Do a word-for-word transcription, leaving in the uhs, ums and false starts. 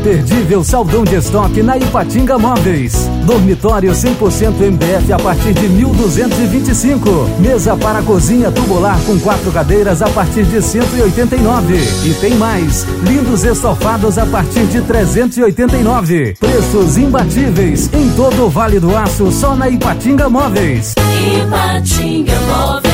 Imperdível saldão de estoque na Ipatinga Móveis. Dormitório cem por cento M D F a partir de mil duzentos e vinte e cinco. Mesa para cozinha tubular com quatro cadeiras a partir de cento e oitenta e nove. E tem mais, lindos estofados a partir de trezentos e oitenta e nove. Preços imbatíveis em todo o Vale do Aço, só na Ipatinga Móveis. Ipatinga Móveis.